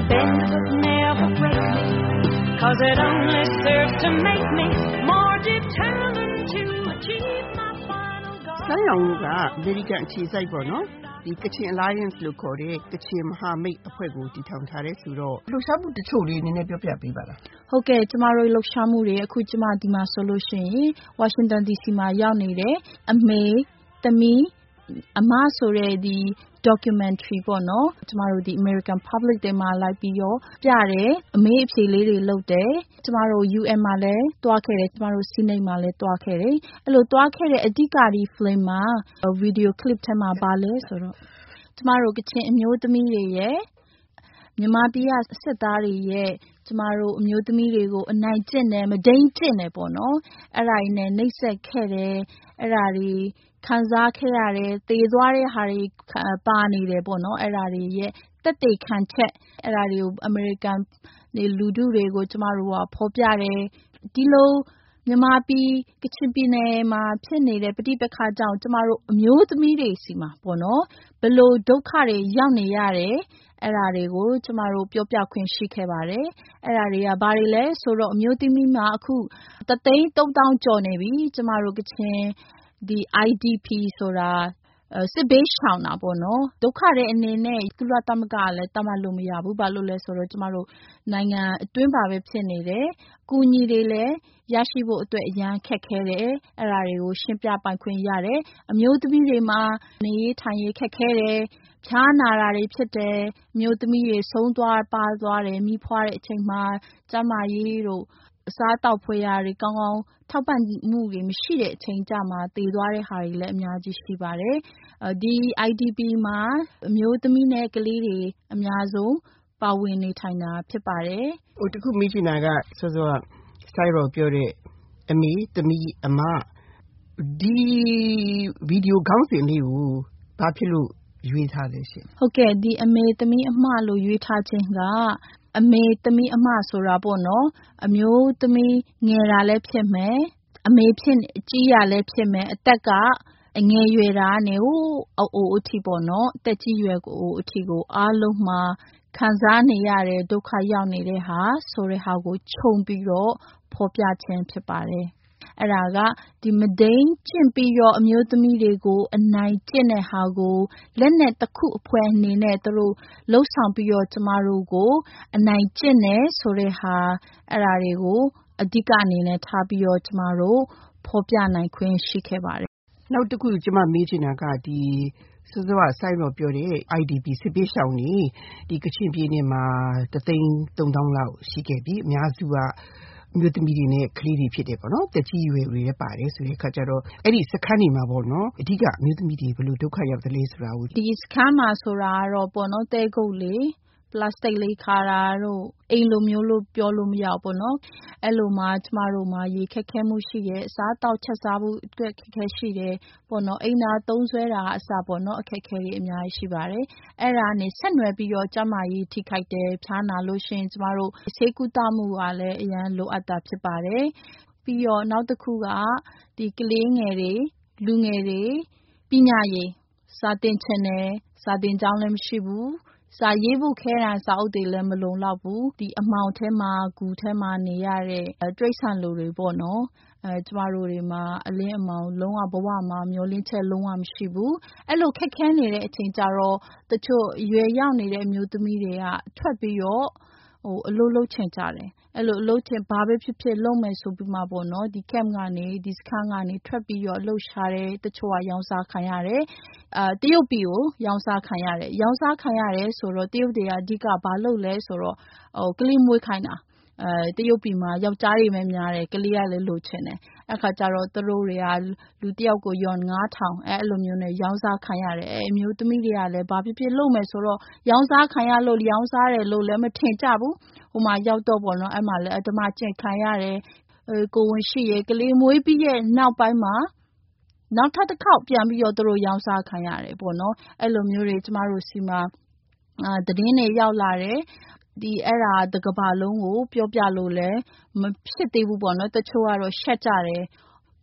bend but never break me, 'cause it only serves to make me more determined to achieve my final goal. ဆောင်းရောင်က American အခြေစိုက်ပေါ့နော်ဒီ Kachin Alliance လို့ခေါ်တဲ့ Kachin မဟာမိတ်အဖွဲ့ကိုတည်ထောင်ထားတဲ့ဆိုတော့လှူရှားမှုတချို့လေးနည်းနည်းပြောပြပေးပါလားဟုတ်ကဲ့ကျမတို့လှူရှားမှုတွေအခုကျမဒီမှာဆိုလို့ရှိရင် Washington DC မှာရောက်နေတယ်အမေသမီးအမဆိုတဲ့ဒီ documentary ပေါ့နော်ကျမတို့ဒီ American Public တွေမှာလိုက်ပြီးတော့ပြတယ်အမေအဖြေလေးတွေလုပ်တယ်ကျမတို့ UN မှာလည်းတွားခဲ့တယ်ကျမတို့ Senate မှာလည်းတွားခဲ့တယ်အဲ့လိုတွားခဲ့တဲ့အဓိကဒီ film မှာ video clip ထဲမှာပါလဲဆိုတော့ကျမတို့ကချင်အမျိုးသမီးတွေရဲ့မြန်မာပြည်ကစစ်သားတွေရဲ့ကျမတို့အမျိုးသမီးတွေကိုအနိုင်ကျင့်တယ်မဒိန်ကျင့်တယ်ပေါ့နော်အဲ့ဒါတွေနဲ့နှိပ်စက်ခဲ့တယ်အဲ့ဒါတွေခံစားခဲ့ရတယ်တေသွားတဲ့ဟာတွေပါနေတယ်ပေါ့နော်အဲ့ဒါတွေရဲ့တက်တေခံချက်အဲ့ဒါတွေကို American လူထုတွေကိုကျမတို့ကဖော်ပြတယ်ဒီလိုမြန်မာပြည်ကချင်ပြည်နယ်မှာဖြစ်နေတဲ့ပဋိပက္ခကြောင့်ကျမတို့အမျိုးသမီးတွေစီမှာပေါ့နော်ဘယ်လိုဒုက္ခတွေရောက်နေရတယ်အဲ့ဒါတွေကိုကျမတို့ပြောပြခွင့်ရှိခဲ့ပါတယ်အဲ့ဒါတွေကဘာတွေလဲဆိုတော့အမျိုးသမီးမှာအခု3,300,000ကျော်နေပြီကျမတို့ကချင်ဒီ IDP ဆိုတာစစ်ဘေးရှောင်တာပေါ့နော်ဒုက္ခတွေအနေနဲ့ကုလသမဂ္ဂကလည်းတတ်မှတ်လို့မရဘူးဘာလို့လဲဆိုတော့ကျမတို့နိုင်ငံအတွင်းပါပဲဖြစ်နေတယ်ကူညီတွေလည်းရရှိဖို့အတွက်အရန်ခက်ခဲတယ်အဲ့ဒါတွေကိုရှင်းပြပိုင်ခွင့်ရတယ်အမျိုးသမီးတွေမှာနေရေးထိုင်ရေးခက်ခဲတယ်ဖြားနာတာတွေဖြစ်တယ်မျိုးသမီးတွေဆုံးသွားပါသွားတယ်မိဖွားတဲ့အချိန်မှာကျမကြီးတို့အစားတောက်ဖွယ်ရာတွေကောင်းကောင်းထောက်ပံ့မှုတွေမရှိတဲ့အချိန်ကြမှာတည်သွားတဲ့ဟာတွေလည်းအများကြီးရှိပါတယ်ဒီ IDP မှာအမျိုးသမီးနဲ့ကလေးတွေအများဆုံးပါဝင်နေထိုင်တာဖြစ်ပါတယ်ဟိုတခုမိချင်တာကစောစောစိုက်ရောပြောတဲ့အမေသမီးအမဒီဗီဒီယိုခေါင်းစဉ်လေးကိုဘာဖြစ်လို့ရွေးထားလဲရှင်ဟုတ်ကဲ့ဒီအမေသမီးအမလို့ရွေးထားခြင်းကအမေသမီးအမဆိုတာပေါ့နော်အမျိုးသမီးငယ်တာလည်းဖြစ်မယ်အမေဖြစ်ကြီးရလည်းဖြစ်မယ်အသက်ကအငယ်ရွယ်တာနဲ့အိုအထိပေါ့နော်အသက်ကြီးရွယ်ကိုအထိကိုအားလုံးမှာခံစားနေရတဲ့ဒုက္ခရောက်နေတဲ့ဟာဆိုတဲ့ဟာကိုခြုံပြီးတော့ဖော်ပြခြင်းဖြစ်ပါတယ်အဲ့ဒါကဒီမဒိန်ကျင့်ပြီးတော့အမျိုးသမီးတွေကိုအနိုင်ကျင့်တဲ့ဟာကိုလက်နဲ့တစ်ခုအဖွဲအနေနဲ့သူတို့လှုပ်ဆောင်ပြီးတော့ကျမတို့ကိုအနိုင်ကျင့်တယ်ဆိုတဲ့ဟာအဲ့ဒါတွေကိုအဓိကအနေနဲ့ထားပြီးတော့ကျမတို့ဖော်ပြနိုင်ခွင့်ရှိခဲ့ပါတယ်နောက်တစ်ခုကျမမေးချင်တာကဒီစောစောစိုက်တော့ပြောတဲ့ IDP စစ်ပေးရှောင်နေဒီကချင်ပြည်နယ်မှာ3,300,000လောက်ရှိခဲ့ပြီအများစုကမြို့သမီးတွေနဲ့ကလေးတွေဖြစ်တယ်ပေါ့နော်တက်ကြီးရွယ်တွေလည်းပါတယ်ဆိုတဲ့အခါကျတော့အဲ့ဒီစခန်းတွေမှာပေါ့နော်အဓိကအမျိုးသမီးတွေဘယ်လိုဒုက္ခရောက်သလဲဆိုတာကိုဒီစခန်းမှာဆိုတာတော့ပေါ့နော်တဲကုတ်လေပလတ်စတစ်လေးခါတာတို့အိမ်လိုမျိုးလို့ပြောလို့မရဘူးပေါ့နော်အဲ့လိုမှကျမတို့မှာရေခက်ခဲမှုရှိတယ်အစားတောက်ချက်စားဖို့အတွက်ခက်ခဲရှိတယ်ပေါ့နော်အိမ်သာသုံးဆွဲတာအစပေါ့နော်အခက်ခဲတွေအများကြီးရှိပါတယ်အဲ့ဒါနဲ့ဆက်နွယ်ပြီးတော့ကျမကြီးထိခိုက်တယ်ဖြားနာလို့ရှိရင်ကျမတို့ဆေးကုသမှုကလည်းအရန်လိုအပ်တာဖြစ်ပါတယ်ပြီးတော့နောက်တစ်ခုကဒီကလေးငယ်တွေလူငယ်တွေပညာရေးစာသင်ချင်တယ်စာသင်ကျောင်းလည်းမရှိဘူးစာရေးဖို့ခဲတံစာအုပ်တွေလည်းမလုံလောက်ဘူးဒီအမှောင်ထဲမှာဂူထဲမှာနေရတဲ့တရိတ်ဆန်လူတွေပေါ့နော်ကျမတို့တွေမှာအလင်းအမောင်လုံးဝဘဝမှာမျောလင်းချက်လုံးဝမရှိဘူးအဲ့လိုခက်ခဲနေတဲ့အချိန်ကြတော့တချို့ရွယ်ရောက်နေတဲ့အမျိုးသမီးတွေကထွက်ပြီးတော့အလုပ်လုပ်ချင်ကြတယ်အဲ့လိုအလုပ်ချင်ဘာပဲဖြစ်ဖြစ်လုပ်မယ်ဆိုပြီးမှပေါ့နော်ဒီ camp ကနေဒီစခန်းကနေထွက်ပြီးတော့အလုပ်ရှာတယ်တချို့ကရောင်းစားခံရတယ်တရုတ်ပြည်ကိုရောင်းစားခံရတယ်ရောင်းစားခံရတယ်ဆိုတော့တရုတ်တွေကအဓိကဘာလုပ်လဲဆိုတော့ကလေးမွေးခိုင်းတာတရုတ်ပြည်မှာယောက်ျားတွေပဲများတယ်ကလေးကလည်းလိုချင်တယ်အခါကျတော့သူတို့တွေကလူတစ်ယောက်ကိုယော9,000အဲ့လိုမျိုးနဲ့ရောင်းစားခံရတယ်အမျိုးသမီးတွေကလည်းဘာဖြစ်ဖြစ်လုပ်မယ်ဆိုတော့ရောင်းစားခံရလို့ရောင်းစားတယ်လို့လည်းမထင်ကြဘူးဟိုမှာရောက်တော့ပေါ့နော်အဲ့မှာလည်းအဓမ္မကျင့်ခံရတယ်ကိုဝင်ရှိရကလေးမွေးပြီးရဲ့နောက်ပိုင်းမှာနောက်ထပ်တစ်ခေါက်ပြန်ပြီးတော့သူတို့ရောင်းစားခံရတယ်ပေါ့နော်အဲ့လိုမျိုးတွေကျမတို့စီမှာသတင်းတွေရောက်လာတယ်ဒီအဲ့ဒါတကဘာလုံးကိုပြောပြလို့လည်းမဖြစ်သေးဘူးပေါ့နော်တချို့ကတော့ရှက်ကြတယ်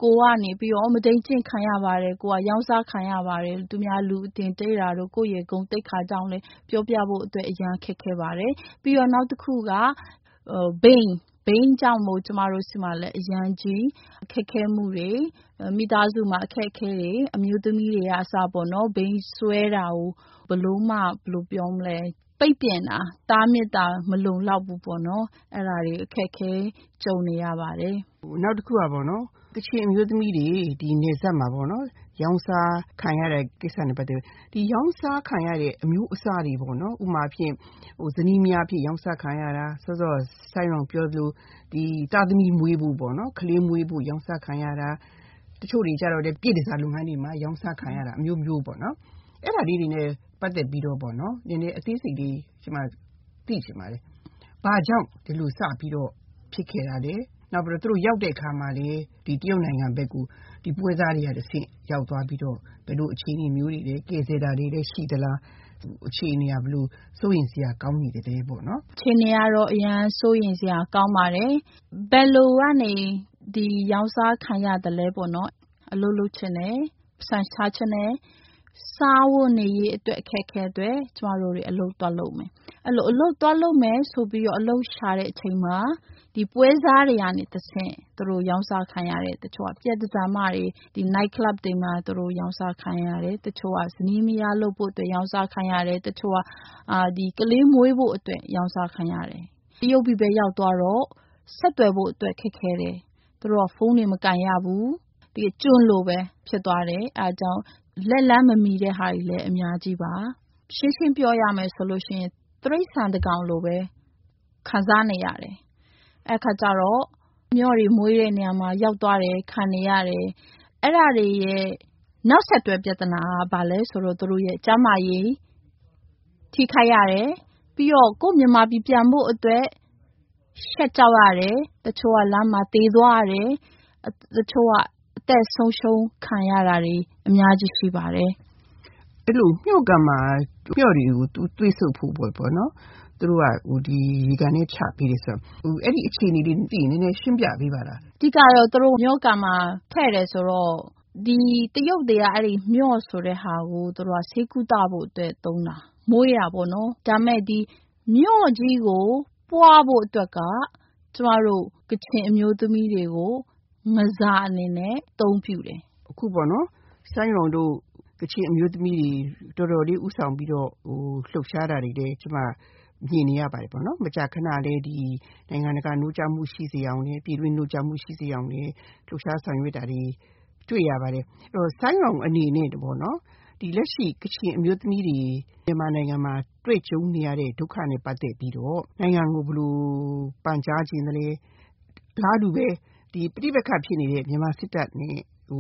ကိုကနေပြီးတော့မဒိန်ကျင့်ခံရပါတယ်ကိုကရောင်းစားခံရပါတယ်သူများလူအတင်တေးတာတို့ကိုယ့်ရဲ့ဂုဏ်သိက္ခာကြောင့်လည်းပြောပြဖို့အတွက်အရန်ခက်ခဲပါတယ်ပြီးတော့နောက်တစ်ခုကဘိန်းကြောင့်မို့ကျမတို့စီမှာလည်းအရန်ကြီးအခက်ခဲမှုတွေမိသားစုမှာအခက်ခဲတွေအမျိုးသမီးတွေကအစပေါ့နော်ဘိန်းဆွဲတာကိုဘလို့ပြောမလဲပိတ်ပင်တာတားမြစ်တာမလုံလောက်ဘူးပေါ့နော်အဲ့ဒါတွေအခက်ခဲကြုံနေရပါတယ်နောက်တစ်ခုကပေါ့နော်ကချင်အမျိုးသမီးတွေဒီနေဆက်မှာပေါ့နော်ရောင်းစားခံရတဲ့ကိစ္စနဲ့ပတ်သက်ဒီရောင်းစားခံရတဲ့အမျိုးအစားတွေပေါ့နော်ဥပမာဖြင့်ဇနီးမယားဖြစ်ရောင်းစားခံရတာစောဆိုင်အောင်ပြောလို့ဒီတာသမီမွေးဖို့ပေါ့နော်ကလေးမွေးဖို့ရောင်းစားခံရတာတချို့တွေကြတော့လေပြည်တစားလုပ်ငန်းတွေမှာရောင်းစားခံရတာအမျိုးမျိုးပေါ့နော်အဲ့ဒါလေးတွေနဲ့ပတ်သက်ပြီးတော့ပေါ့နော်နည်းနည်းအသေးစိတ်လေးကျွန်မသိချင်ပါတယ်ဘာကြောင့်ဒီလိုစပြီးတော့ဖြစ်ခဲ့တာလဲနောက်ပြီးတော့သူတို့ရောက်တဲ့အခါမှာလေဒီတရုတ်နိုင်ငံဘက်ကဒီပွဲစားတွေကတစ်ဆင့်ရောက်သွားပြီးတော့ဘယ်လိုအခြေအနေမျိုးတွေလဲကဲဆဲတာတွေလည်းရှိသလားအခြေအနေကဘယ်လိုစိုးရင်စရာကောင်းနေတယ်ပေါ့နော်အခြေအနေကတော့အရန်စိုးရင်စရာကောင်းပါတယ်ဘယ်လိုကနေဒီရောင်းစားခံရတယ်လဲပေါ့နော်အလုပ်လုပ်ချင်တယ်စံချချင်တယ်စားဝတ်နေရေးအတွက်အခက်အခဲတွေကျမတို့တွေအလုပ်သွားလုပ်မယ်အဲ့လိုအလုပ်သွားလုပ်မယ်ဆိုပြီးတော့အလုပ်ရှာတဲ့အချိန်မှာဒီပွဲစားတွေကနေတစ်ဆင့်သူတို့ရောင်းစားခံရတယ်တချို့ကပြက်တစားမတွေဒီ night club တွေမှာသူတို့ရောင်းစားခံရတယ်တချို့ကဇနီးမယားလုပ်ဖို့အတွက်ရောင်းစားခံရတယ်တချို့ကဒီကလေးမွေးဖို့အတွက်ရောင်းစားခံရတယ်တရုတ်ပြည်ပဲရောက်သွားတော့ဆက်သွယ်ဖို့အတွက်ခက်ခဲတယ်သူတို့ကဖုန်းတွေမကင်ရဘူးဒီကျွန်းလိုပဲဖြစ်သွားတယ်အဲအကြောင်းလက်လန်းမမီတဲ့ဟာတွေလည်းအများကြီးပါရှင်းပြောရမယ်ဆိုလို့ရှိရင်တရိတ်ဆန်တကောင်လိုပဲခံစားနေရတယ်အဲ့ခါကျတော့မျော့တွေမွေးတဲ့နေရာမှာရောက်သွားတယ်ခံနေရတယ်အဲ့ဒါတွေရဲ့နောက်ဆက်တွဲပြဿနာကဘာလဲဆိုတော့သူတို့ရဲ့ကျန်းမာရေးထိခိုက်ရတယ်ပြီးတော့ကိုယ့်မြန်မာပြည်ပြန်ဖို့အတွက်ရှက်ကြောက်ရတယ်တချို့ကလမ်းမှာသေသွားရတယ်တချို့ကအသက်ဆုံးရှုံးခံရတာတွေအများကြီးရှိပါတယ်အဲ့လိုမြုပ်ကမှာမျော့တွေကိုတွေးဆုပ်ဖို့ပေါ့နော်သူတို့ကဒီရေကန်နဲ့ချပေးတယ်ဆိုတော့အဲ့ဒီအခြေအနေလေးသိရင်နည်းနည်းရှင်းပြပေးပါလားအဓိကတော့သူတို့မျော့ကမှာဖဲ့တယ်ဆိုတော့ဒီတရုတ်တွေကအဲ့ဒီမျော့ဆိုတဲ့ဟာကိုသူတို့ကဆေးကုသဖို့အတွက်သုံးတာမွေးတာပေါ့နော်ဒါမဲ့ဒီမျော့ကြီးကိုပွားဖို့အတွက်ကကျမတို့ကချင်အမျိုးသမီးတွေကိုငစားအနေနဲ့သုံးပြတယ်အခုပေါ့နော်ဆိုင်းရုံတို့ကချင်အမျိုးသမီးတွေတော်တော်လေးဥဆောင်ပြီးတော့လှုပ်ရှားတာတွေလည်းကျမမြင်နေရပါတယ်ပေါ့နော်မကြာခဏလေးဒီနိုင်ငံတကာနှိုးကြားမှုရှိစေအောင်လည်းပြည်တွင်းနှိုးကြားမှုရှိစေအောင်လည်းလှုပ်ရှားဆောင်ရွက်တာတွေတွေ့ရပါတယ်အဲ့တော့ဆိုင်းရုံအနေနဲ့ပေါ့နော်ဒီလက်ရှိကချင်အမျိုးသမီးတွေမြန်မာနိုင်ငံမှာတွေ့ကြုံနေရတဲ့ဒုက္ခနဲ့ပတ်သက်ပြီးတော့နိုင်ငံကိုဘယ်လိုပန်ကြားခြင်းလဲလားလူပဲဒီပြိပက္ခဖြစ်နေတဲ့မြန်မာစစ်တပ်နဲ့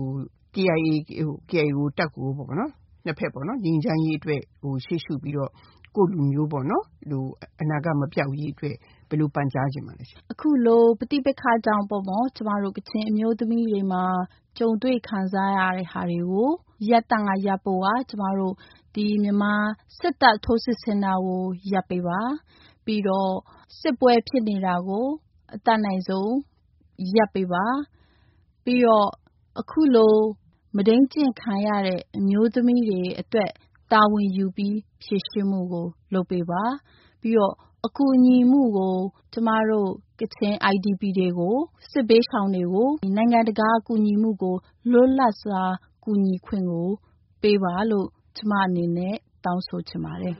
KIA ကိုတက်ကိုပေါ့နော်နှစ်ဖက်ပေါ့နော်ငြိမ်းချမ်းရေးအတွက်ရှေ့ရှုပြီးတော့ကိုလူမျိုးပေါ့နော်အနာဂတ်မပြောက်ရေးအတွက်ဘယ်လိုပန်ကြားခြင်းပါလဲအခုလိုပဋိပက္ခကြောင့်ပေါ့ကျမတို့ကချင်အမျိုးသမီးတွေမှာကြုံတွေ့ခံစားရတဲ့ဟာတွေကိုရပ်တန့်ရပ်ဖို့ကကျမတို့ဒီမြန်မာစစ်တပ်ထိုးစစ်ဆင်တာကိုရပ်ပေးပါပြီးတော့စစ်ပွဲဖြစ်နေတာကိုအတတ်နိုင်ဆုံးရပ်ပေးပါပြီးတော့အခုလိုမဒိန်ကျင့်ခံရတဲ့အမျိုးသမီးတွေအတွက်တာဝန်ယူပြီးဖြည့်ရှင်းမှုကိုလုပ်ပေးပါပြီးတော့အကူအညီမှုကိုကျမတို့ကချင် IDP တွေကိုစစ်ဘေးရှောင်တွေကိုနိုင်ငံတကာအကူအညီမှုကိုလွတ်လပ်စွာကူညီခွင့်ကိုပေးပါလို့ကျမအနေနဲ့တောင်းဆိုချင်ပါတယ်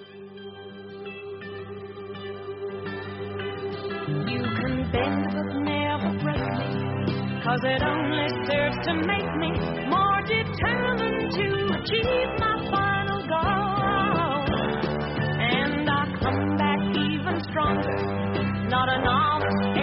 You can bend but never break me Cause it only serves to make me more determined to achieve my final goal And I come back even stronger Not a novice